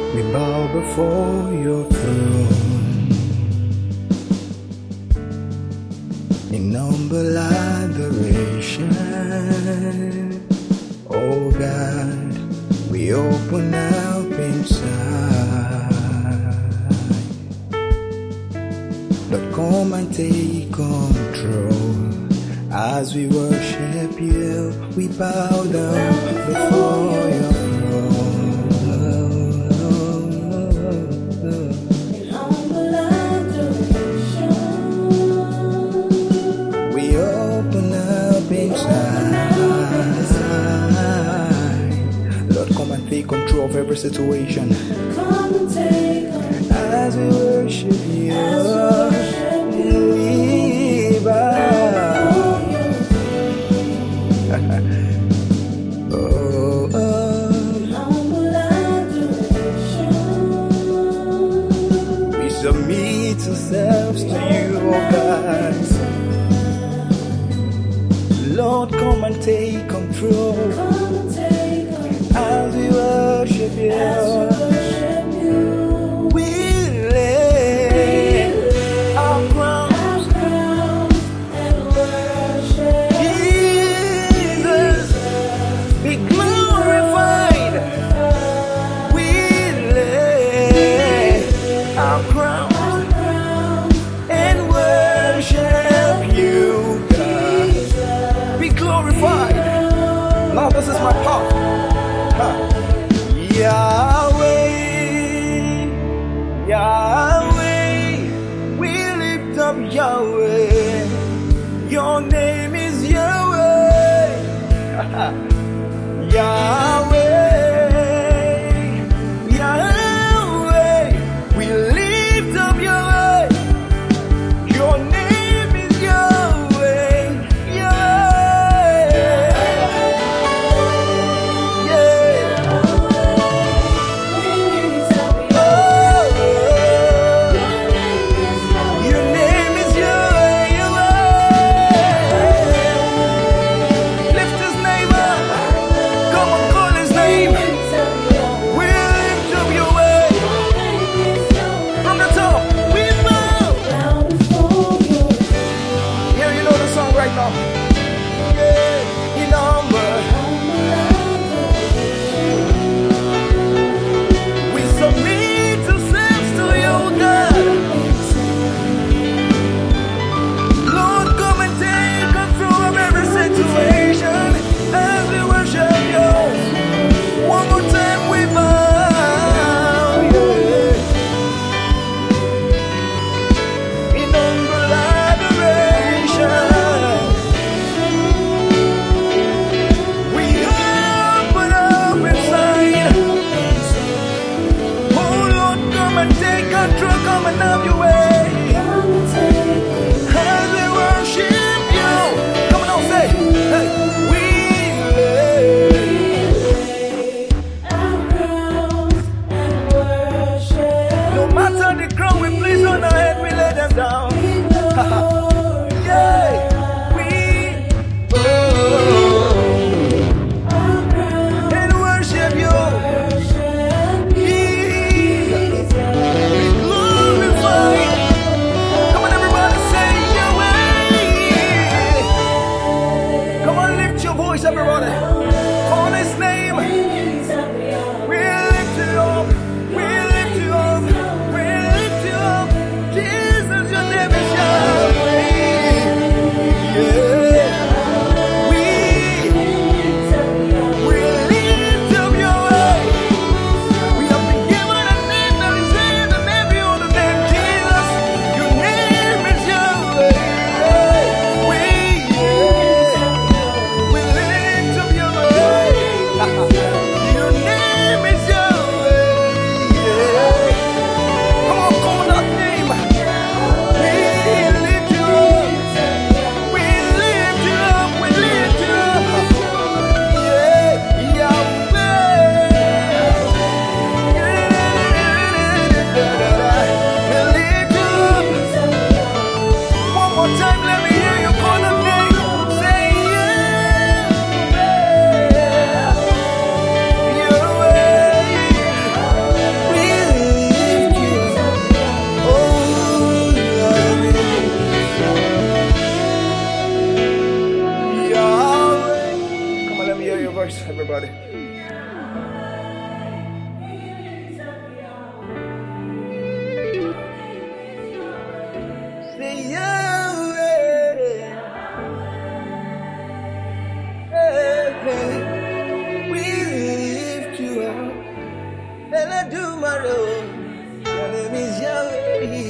We bow before your throne in humble adoration. Oh God, we open up inside. Lord, come and take control. As we worship you, we bow down before your throne. We open up inside. Lord, come and take control of every situation. As we worship you, we bow. We submit ourselves to you, oh God. Lord, come and take control. As we worship you, we lay our crowns and worship Jesus. Be glorified. We lay our crowns and worship you, God. Be glorified. Now this is my part. Yahweh, Yahweh, we lift up Yahweh. Your name is Yahweh. Yahweh, Yahweh, we lift up Yahweh. Your name is Yahweh, Yahweh. Your name is Yahweh, Yahweh. Lift his name up. Come on, call his name. We lift up your way. From the top, we bow. Yeah, you know the song right now. Yeah, in number. We submit ourselves to you, God. Lord, come and take control of every situation as we worship you. One more time we bow. Yeah. In humble adoration, we open up inside. Oh Lord, come and take control, come and have your way. As we worship you, come on, say, hey, we lay. No matter the crown we place on our head, we lay them down. Yeah, we and worship you. Jesus, be glorified. Your name is Yahweh.